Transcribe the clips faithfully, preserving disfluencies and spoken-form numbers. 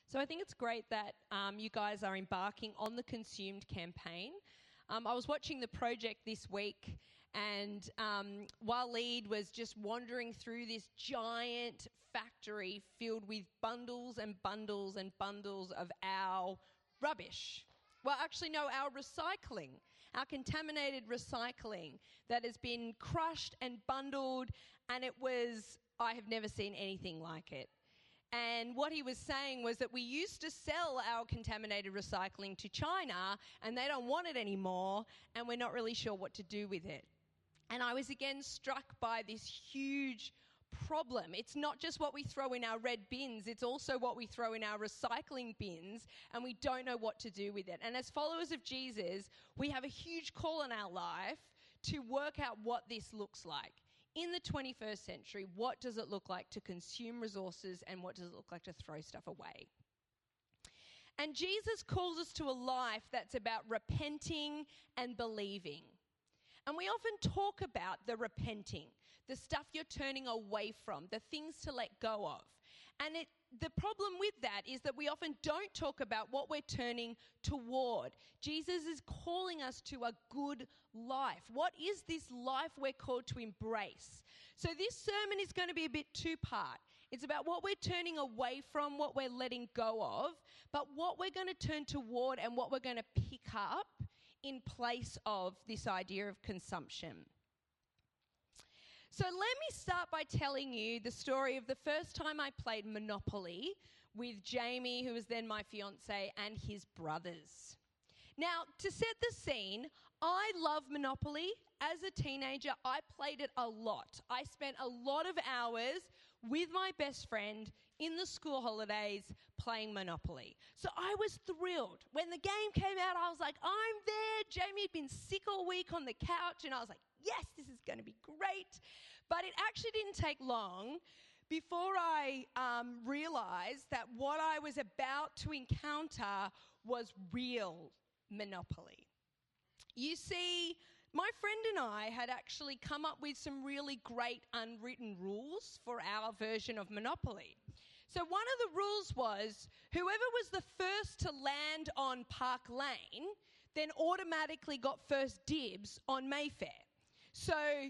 So I think it's great that um, you guys are embarking on the Consumed campaign. Um, I was watching the project this week, and um, Waleed was just wandering through this giant factory filled with bundles and bundles and bundles of our rubbish. Well, actually, no, our recycling, our contaminated recycling that has been crushed and bundled, and it was, I have never seen anything like it. And what he was saying was that we used to sell our contaminated recycling to China and they don't want it anymore and we're not really sure what to do with it. And I was again struck by this huge problem. It's not just what we throw in our red bins, it's also what we throw in our recycling bins, and we don't know what to do with it. And as followers of Jesus, we have a huge call in our life to work out what this looks like. In the twenty-first century, what does it look like to consume resources and what does it look like to throw stuff away? And Jesus calls us to a life that's about repenting and believing. And we often talk about the repenting, the stuff you're turning away from, the things to let go of. And it, the problem with that is that we often don't talk about what we're turning toward. Jesus is calling us to a good life. What is this life we're called to embrace? So this sermon is going to be a bit two-part. It's about what we're turning away from, what we're letting go of, but what we're going to turn toward and what we're going to pick up in place of this idea of consumption. So let me start by telling you the story of the first time I played Monopoly with Jamie, who was then my fiance, and his brothers. Now, to set the scene, I love Monopoly. As a teenager, I played it a lot. I spent a lot of hours with my best friend in the school holidays playing Monopoly. So I was thrilled. When the game came out, I was like, I'm there. Jamie had been sick all week on the couch, and I was like, yes, this is going to be great. But it actually didn't take long before I um, realised that what I was about to encounter was real Monopoly. You see, my friend and I had actually come up with some really great unwritten rules for our version of Monopoly. So one of the rules was whoever was the first to land on Park Lane then automatically got first dibs on Mayfair. So,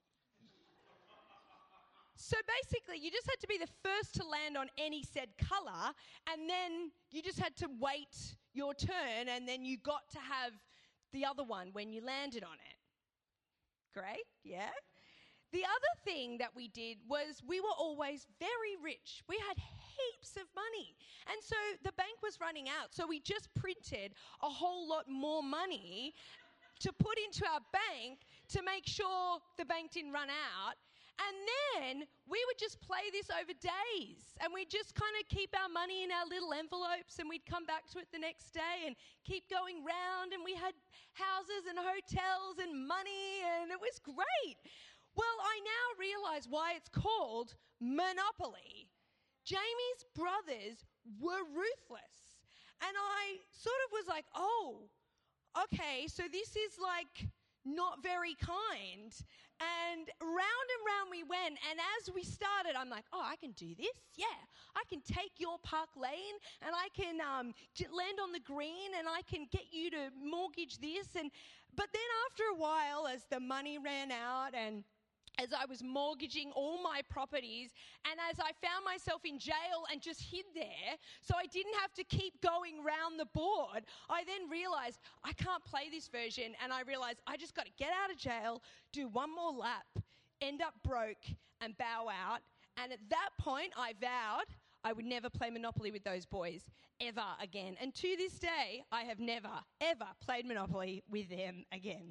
so basically, you just had to be the first to land on any said colour, and then you just had to wait your turn, and then you got to have the other one when you landed on it. Great, yeah? The other thing that we did was we were always very rich. We had heaps of money. And so the bank was running out, so we just printed a whole lot more money to put into our bank to make sure the bank didn't run out. And then we would just play this over days, and we'd just kind of keep our money in our little envelopes, and we'd come back to it the next day and keep going round, and we had houses and hotels and money, and it was great. Well, I now realise why it's called Monopoly. Jamie's brothers were ruthless, and I sort of was like, oh, okay, so this is like not very kind. And round and round we went, and as we started, I'm like, oh, I can do this, yeah. I can take your Park Lane, and I can um, land on the green, and I can get you to mortgage this. And But then after a while, as the money ran out, and as I was mortgaging all my properties, and as I found myself in jail and just hid there, so I didn't have to keep going round the board, I then realised I can't play this version, and I realised I just got to get out of jail, do one more lap, end up broke, and bow out. And at that point, I vowed I would never play Monopoly with those boys ever again. And to this day, I have never, ever played Monopoly with them again.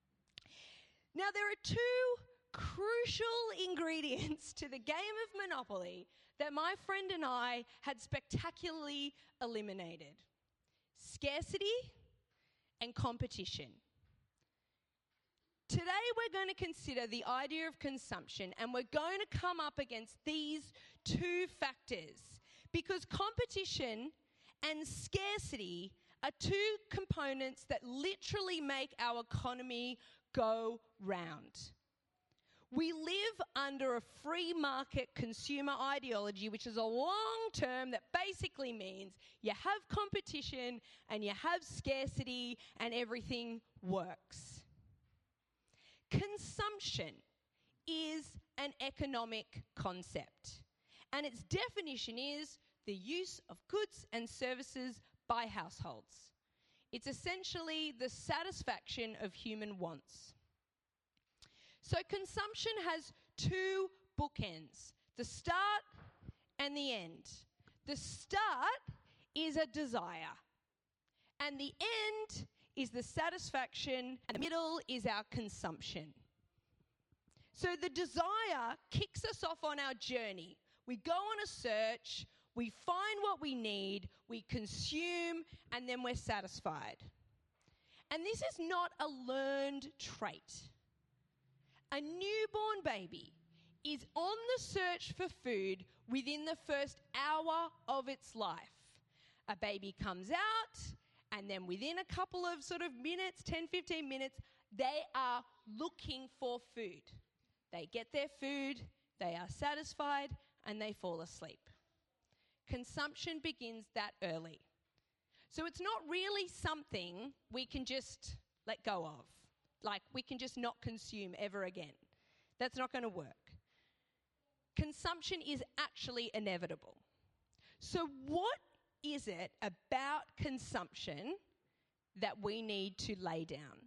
Now, there are two crucial ingredients to the game of Monopoly that my friend and I had spectacularly eliminated: scarcity and competition. Today we're going to consider the idea of consumption, and we're going to come up against these two factors because competition and scarcity are two components that literally make our economy go round. We live under a free market consumer ideology, which is a long term that basically means you have competition and you have scarcity and everything works. Consumption is an economic concept, and its definition is the use of goods and services by households. It's essentially the satisfaction of human wants. So consumption has two bookends, the start and the end. The start is a desire, and the end is the satisfaction, and the middle is our consumption. So the desire kicks us off on our journey. We go on a search, we find what we need, we consume, and then we're satisfied. And this is not a learned trait. A newborn baby is on the search for food within the first hour of its life. A baby comes out, and then within a couple of sort of minutes, ten, fifteen minutes, they are looking for food. They get their food, they are satisfied, and they fall asleep. Consumption begins that early. So it's not really something we can just let go of. Like, we can just not consume ever again. That's not going to work. Consumption is actually inevitable. So what is it about consumption that we need to lay down?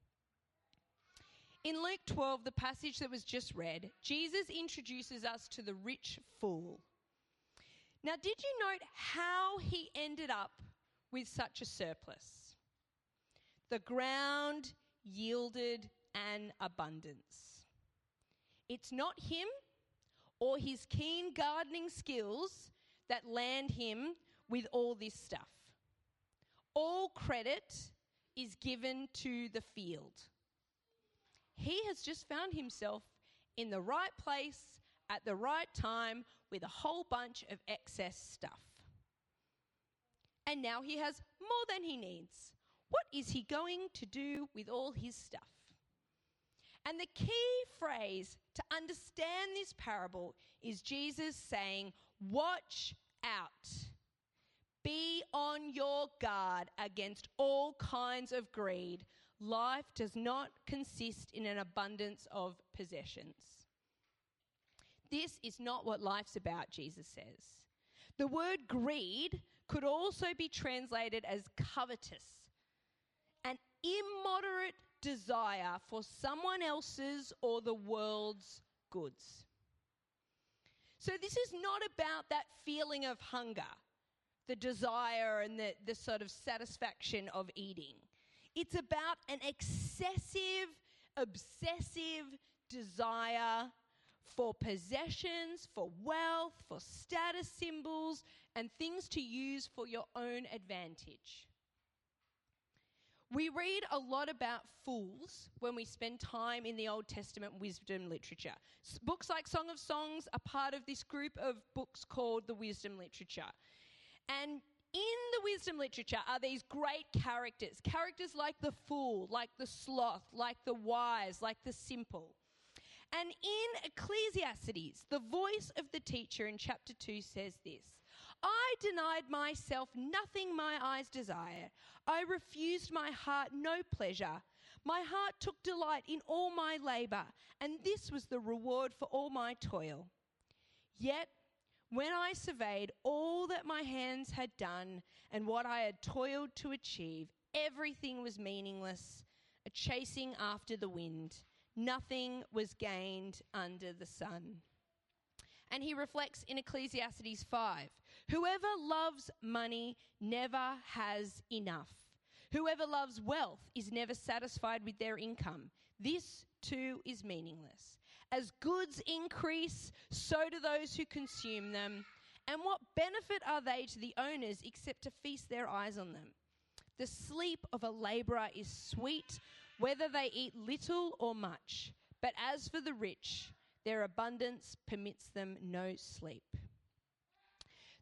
In Luke twelve, the passage that was just read, Jesus introduces us to the rich fool. Now, did you note how he ended up with such a surplus? The ground yielded an abundance. It's not him or his keen gardening skills that land him with all this stuff. All credit is given to the field. He has just found himself in the right place at the right time with a whole bunch of excess stuff. And now he has more than he needs. What is he going to do with all his stuff? And the key phrase to understand this parable is Jesus saying, watch out. Be on your guard against all kinds of greed. Life does not consist in an abundance of possessions. This is not what life's about, Jesus says. The word greed could also be translated as covetous, an immoderate desire for someone else's or the world's goods. So this is not about that feeling of hunger, the desire and the, the sort of satisfaction of eating. It's about an excessive, obsessive desire for possessions, for wealth, for status symbols, and things to use for your own advantage. We read a lot about fools when we spend time in the Old Testament wisdom literature. S- books like Song of Songs are part of this group of books called the wisdom literature. And in the wisdom literature are these great characters, characters like the fool, like the sloth, like the wise, like the simple. And in Ecclesiastes, the voice of the teacher in chapter two says this: I denied myself nothing my eyes desire. I refused my heart no pleasure. My heart took delight in all my labor, and this was the reward for all my toil. Yet, when I surveyed all that my hands had done and what I had toiled to achieve, everything was meaningless, a chasing after the wind. Nothing was gained under the sun. And he reflects in Ecclesiastes five, whoever loves money never has enough. Whoever loves wealth is never satisfied with their income. This too is meaningless. As goods increase, so do those who consume them. And what benefit are they to the owners except to feast their eyes on them? The sleep of a laborer is sweet, whether they eat little or much. But as for the rich, their abundance permits them no sleep.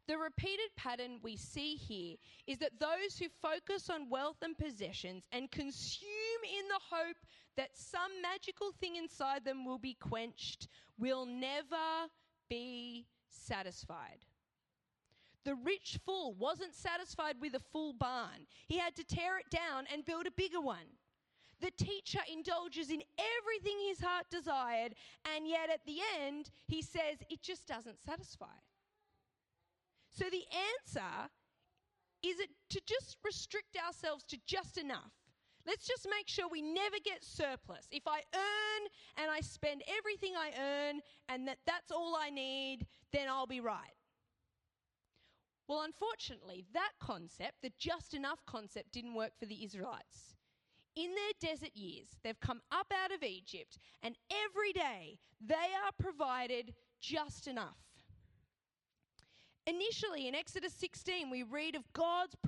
The repeated pattern we see here is that those who focus on wealth and possessions and consume in the hope that some magical thing inside them will be quenched will never be satisfied. The rich fool wasn't satisfied with a full barn. He had to tear it down and build a bigger one. The teacher indulges in everything his heart desired, and yet at the end, he says it just doesn't satisfy. So the answer is it to just restrict ourselves to just enough. Let's just make sure we never get surplus. If I earn and I spend everything I earn and that that's all I need, then I'll be right. Well, unfortunately, that concept, the just enough concept, didn't work for the Israelites. In their desert years, they've come up out of Egypt, and every day they are provided just enough. Initially, in Exodus sixteen, we read of God's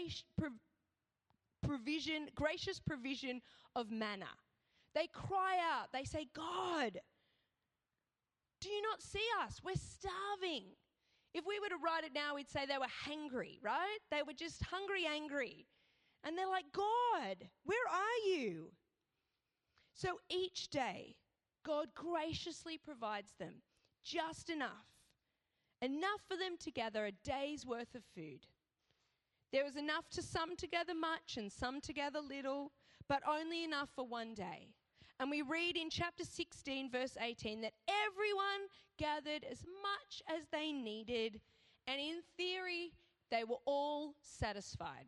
provision, gracious provision of manna. They cry out, they say, God, do you not see us? We're starving. If we were to write it now, we'd say they were hangry, right? They were just hungry, angry. And they're like, God, where are you? So each day, God graciously provides them just enough. Enough for them to gather a day's worth of food. There was enough to some to gather much and some to gather little, but only enough for one day. And we read in chapter sixteen, verse eighteen, that everyone gathered as much as they needed, and in theory, they were all satisfied.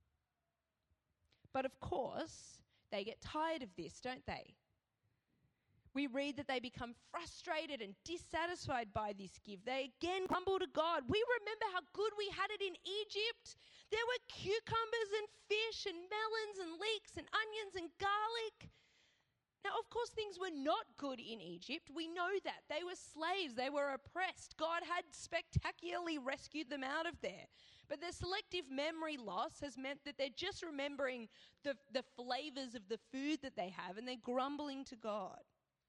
But of course, they get tired of this, don't they? We read that they become frustrated and dissatisfied by this gift. They again grumble to God. We remember how good we had it in Egypt. There were cucumbers and fish and melons and leeks and onions and garlic. Now, of course, things were not good in Egypt. We know that. They were slaves. They were oppressed. God had spectacularly rescued them out of there. But their selective memory loss has meant that they're just remembering the, the flavors of the food that they have, and they're grumbling to God.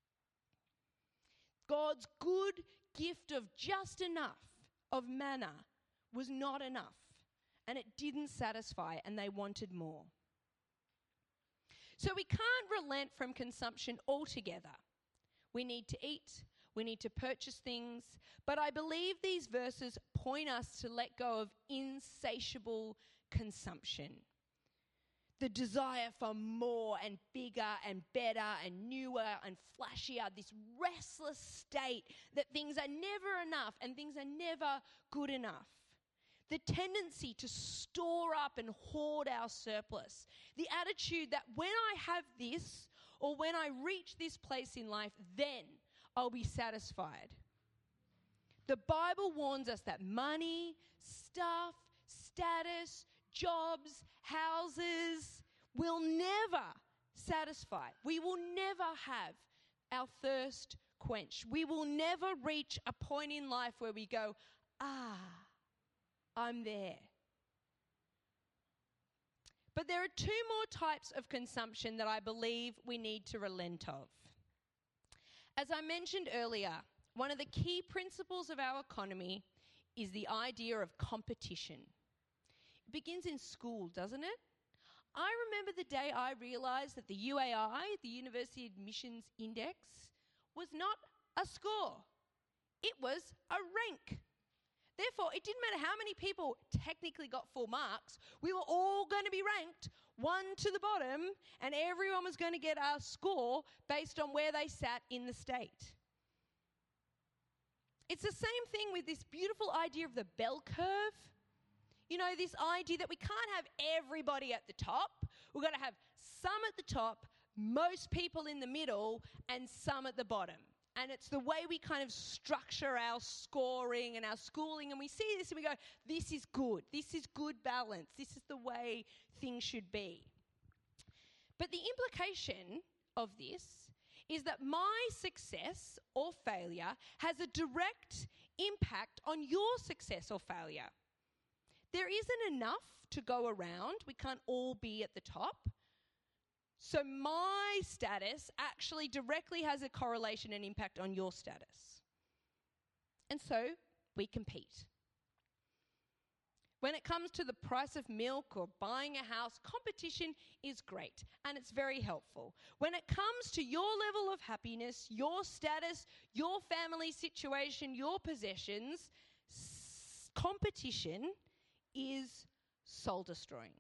God's good gift of just enough of manna was not enough, and it didn't satisfy, and they wanted more. So we can't relent from consumption altogether. We need to eat, we need to purchase things, but I believe these verses point us to let go of insatiable consumption. The desire for more and bigger and better and newer and flashier, this restless state that things are never enough and things are never good enough. The tendency to store up and hoard our surplus. The attitude that when I have this or when I reach this place in life, then I'll be satisfied. The Bible warns us that money, stuff, status, jobs, houses will never satisfy. We will never have our thirst quenched. We will never reach a point in life where we go, ah, I'm there. But there are two more types of consumption that I believe we need to relent of. As I mentioned earlier, one of the key principles of our economy is the idea of competition. It begins in school, doesn't it? I remember the day I realised that the U A I, the University Admissions Index, was not a score. It was a rank. Therefore, it didn't matter how many people technically got full marks. We were all going to be ranked one to the bottom, and everyone was going to get a score based on where they sat in the state. It's the same thing with this beautiful idea of the bell curve. You know, this idea that we can't have everybody at the top. We've got to have some at the top, most people in the middle, and some at the bottom. And it's the way we kind of structure our scoring and our schooling, and we see this and we go, this is good. This is good balance. This is the way things should be. But the implication of this is that my success or failure has a direct impact on your success or failure. There isn't enough to go around. We can't all be at the top. So my status actually directly has a correlation and impact on your status. And so we compete. When it comes to the price of milk or buying a house, competition is great and it's very helpful. When it comes to your level of happiness, your status, your family situation, your possessions, s- competition is soul destroying.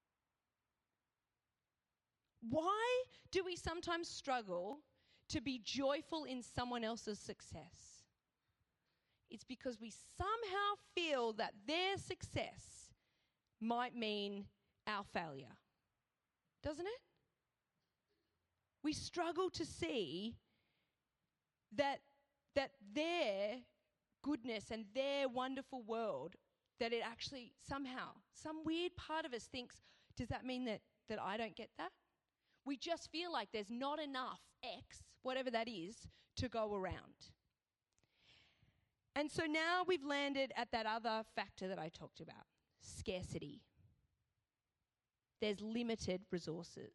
Why do we sometimes struggle to be joyful in someone else's success? It's because we somehow feel that their success might mean our failure. Doesn't it? We struggle to see that, that their goodness and their wonderful world, that it actually somehow, some weird part of us thinks, does that mean that, that I don't get that? We just feel like there's not enough X, whatever that is, to go around. And so now we've landed at that other factor that I talked about, scarcity. There's limited resources.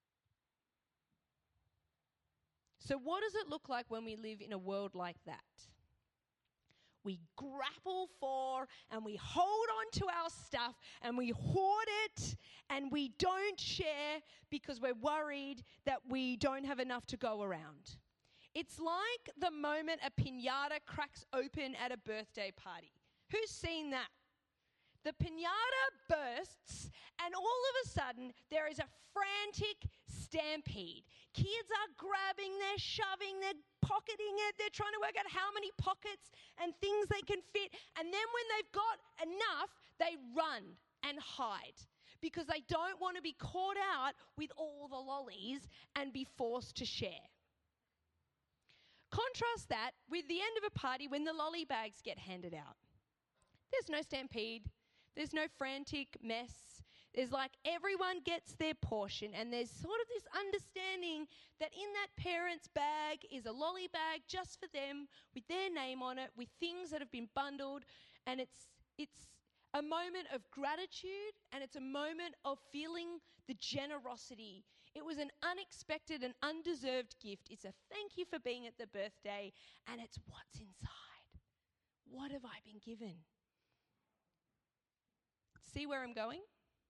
So what does it look like when we live in a world like that? We grapple for and we hold on to our stuff and we hoard it and we don't share because we're worried that we don't have enough to go around. It's like the moment a piñata cracks open at a birthday party. Who's seen that? The piñata bursts and all of a sudden there is a frantic stampede. Kids are grabbing, they're shoving, they're pocketing it, they're trying to work out how many pockets and things they can fit. And then when they've got enough, they run and hide because they don't want to be caught out with all the lollies and be forced to share. Contrast that with the end of a party when the lolly bags get handed out. There's no stampede. There's no frantic mess. There's like everyone gets their portion and there's sort of this understanding that in that parent's bag is a lolly bag just for them with their name on it, with things that have been bundled, and it's it's a moment of gratitude and it's a moment of feeling the generosity. It was an unexpected and undeserved gift. It's a thank you for being at the birthday, and it's what's inside. What have I been given? See where I'm going?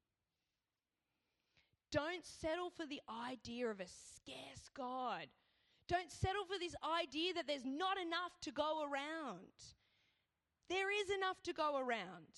Don't settle for the idea of a scarce God. Don't settle for this idea that there's not enough to go around. There is enough to go around.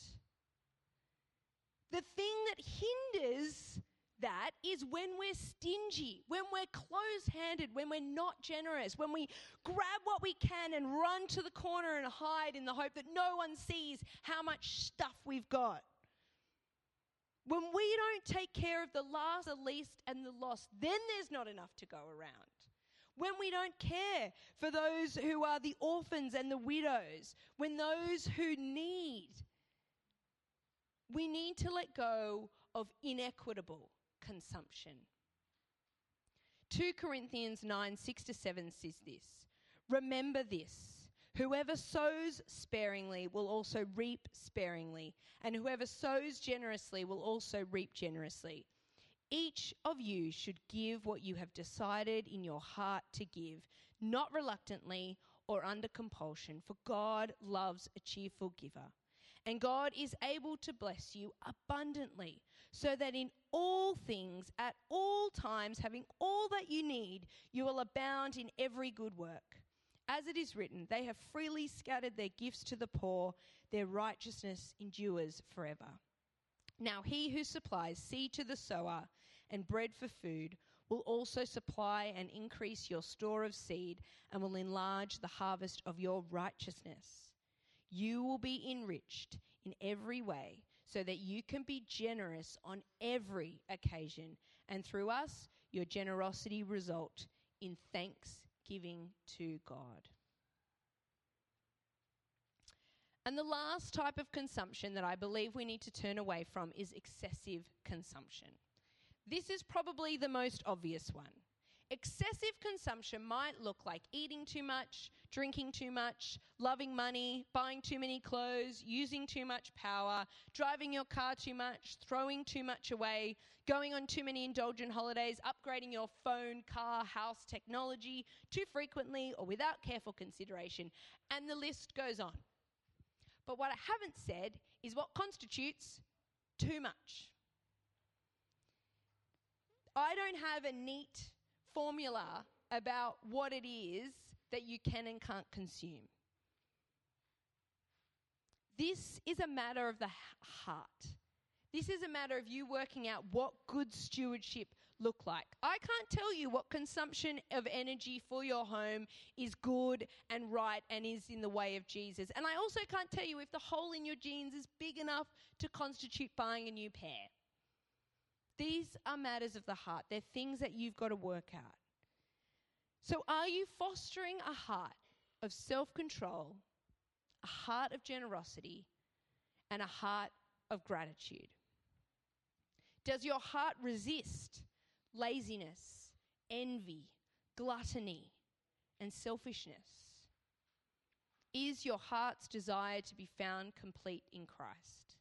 The thing that hinders that is when we're stingy, when we're close-handed, when we're not generous, when we grab what we can and run to the corner and hide in the hope that no one sees how much stuff we've got. When we don't take care of the last, the least, and the lost, then there's not enough to go around. When we don't care for those who are the orphans and the widows, when those who need, we need to let go of inequitable consumption. Second Corinthians nine, six to seven says this, remember this, whoever sows sparingly will also reap sparingly, and whoever sows generously will also reap generously. Each of you should give what you have decided in your heart to give, not reluctantly or under compulsion, for God loves a cheerful giver. And God is able to bless you abundantly, so that in all things, at all times, having all that you need, you will abound in every good work. As it is written, they have freely scattered their gifts to the poor, their righteousness endures forever. Now he who supplies seed to the sower and bread for food will also supply and increase your store of seed and will enlarge the harvest of your righteousness. You will be enriched in every way so that you can be generous on every occasion, and through us, your generosity result in thanksgiving to God. And the last type of consumption that I believe we need to turn away from is excessive consumption. This is probably the most obvious one. Excessive consumption might look like eating too much, drinking too much, loving money, buying too many clothes, using too much power, driving your car too much, throwing too much away, going on too many indulgent holidays, upgrading your phone, car, house, technology too frequently or without careful consideration, and the list goes on. But what I haven't said is what constitutes too much. I don't have a neat formula about what it is that you can and can't consume. This is a matter of the heart. This is a matter of you working out what good stewardship look like. I can't tell you what consumption of energy for your home is good and right and is in the way of Jesus. And I also can't tell you if the hole in your jeans is big enough to constitute buying a new pair. These are matters of the heart. They're things that you've got to work out. So are you fostering a heart of self-control, a heart of generosity, and a heart of gratitude? Does your heart resist laziness, envy, gluttony, and selfishness? Is your heart's desire to be found complete in Christ?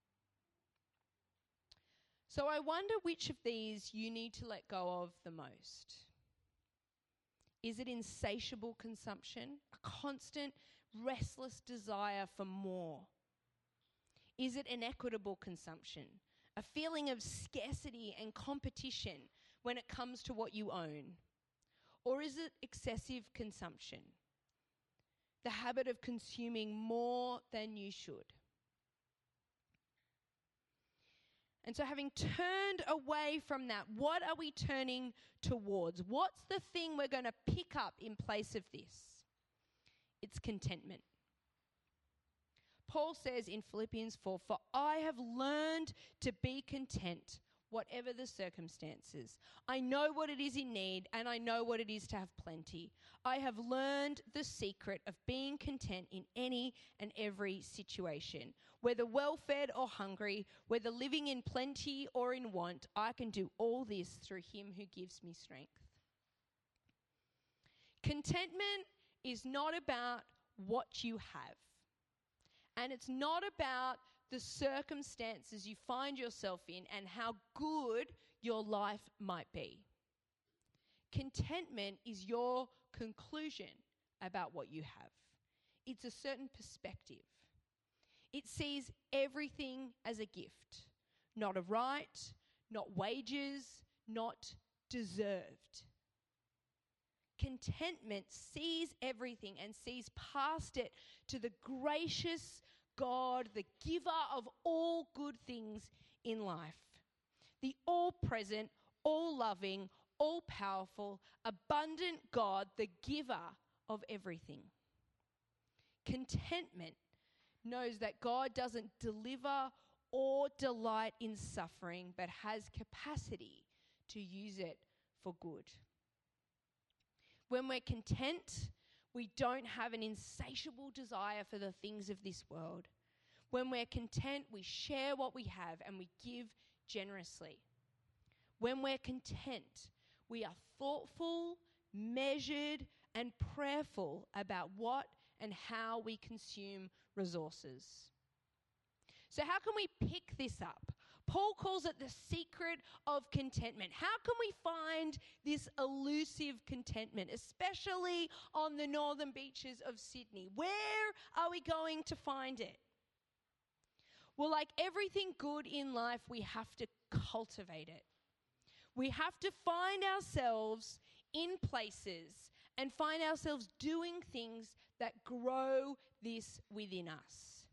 So I wonder which of these you need to let go of the most. Is it insatiable consumption, a constant restless desire for more? Is it inequitable consumption, a feeling of scarcity and competition when it comes to what you own? Or is it excessive consumption, the habit of consuming more than you should? And so having turned away from that, what are we turning towards? What's the thing we're going to pick up in place of this? It's contentment. Paul says in Philippians four, "For I have learned to be content, whatever the circumstances. I know what it is in need, and I know what it is to have plenty. I have learned the secret of being content in any and every situation. Whether well-fed or hungry, whether living in plenty or in want, I can do all this through him who gives me strength." Contentment is not about what you have. And it's not about the circumstances you find yourself in and how good your life might be. Contentment is your conclusion about what you have. It's a certain perspective. It sees everything as a gift, not a right, not wages, not deserved. Contentment sees everything and sees past it to the gracious God, the giver of all good things in life, the all-present, all-loving, all-powerful, abundant God, the giver of everything. Contentment knows that God doesn't deliver or delight in suffering, but has capacity to use it for good. When we're content, we don't have an insatiable desire for the things of this world. When we're content, we share what we have and we give generously. When we're content, we are thoughtful, measured, and prayerful about what and how we consume resources. So how can we pick this up? Paul calls it the secret of contentment. How can we find this elusive contentment, especially on the northern beaches of Sydney? Where are we going to find it? Well, like everything good in life, we have to cultivate it. We have to find ourselves in places and find ourselves doing things that grow this within us.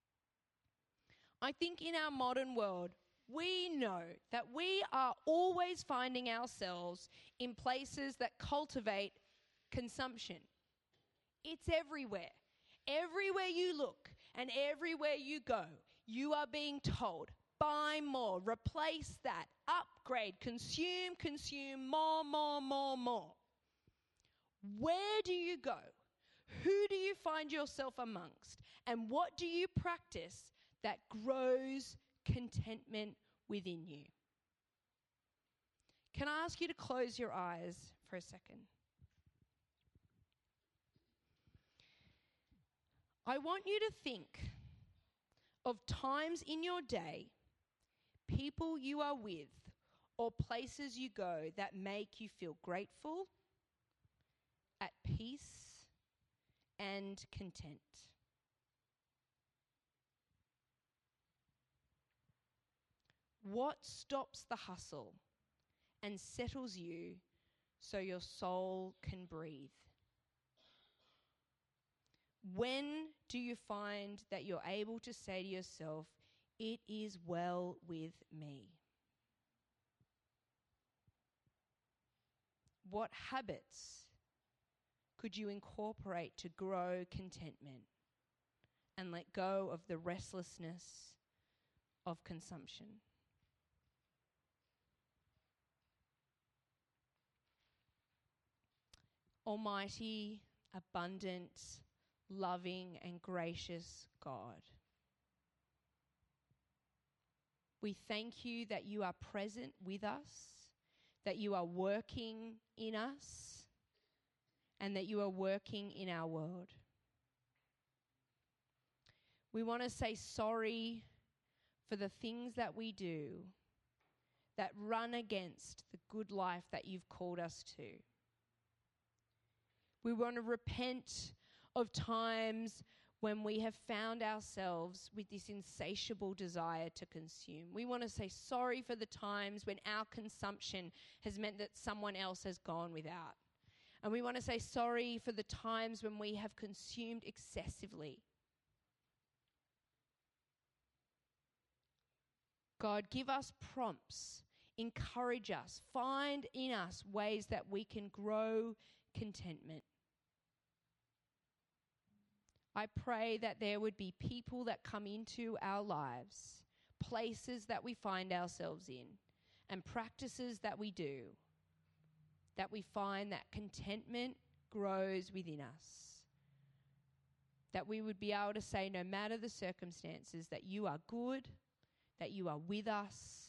I think in our modern world, we know that we are always finding ourselves in places that cultivate consumption. It's everywhere. Everywhere you look and everywhere you go, you are being told, buy more, replace that, upgrade, consume, consume, more, more, more, more. Where do you go? Who do you find yourself amongst? And what do you practice that grows contentment within you? Can I ask you to close your eyes for a second? I want you to think of times in your day, people you are with, or places you go that make you feel grateful, at peace, and content. What stops the hustle and settles you so your soul can breathe? When do you find that you're able to say to yourself, "It is well with me"? What habits could you incorporate to grow contentment and let go of the restlessness of consumption? Almighty, abundant, loving, and gracious God, we thank you that you are present with us, that you are working in us, and that you are working in our world. We want to say sorry for the things that we do that run against the good life that you've called us to. We want to repent of times when we have found ourselves with this insatiable desire to consume. We want to say sorry for the times when our consumption has meant that someone else has gone without. And we want to say sorry for the times when we have consumed excessively. God, give us prompts, encourage us, find in us ways that we can grow contentment. I pray that there would be people that come into our lives, places that we find ourselves in, and practices that we do, that we find that contentment grows within us. That we would be able to say, no matter the circumstances, that you are good, that you are with us,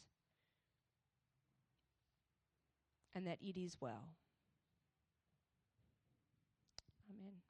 and that it is well. Amen.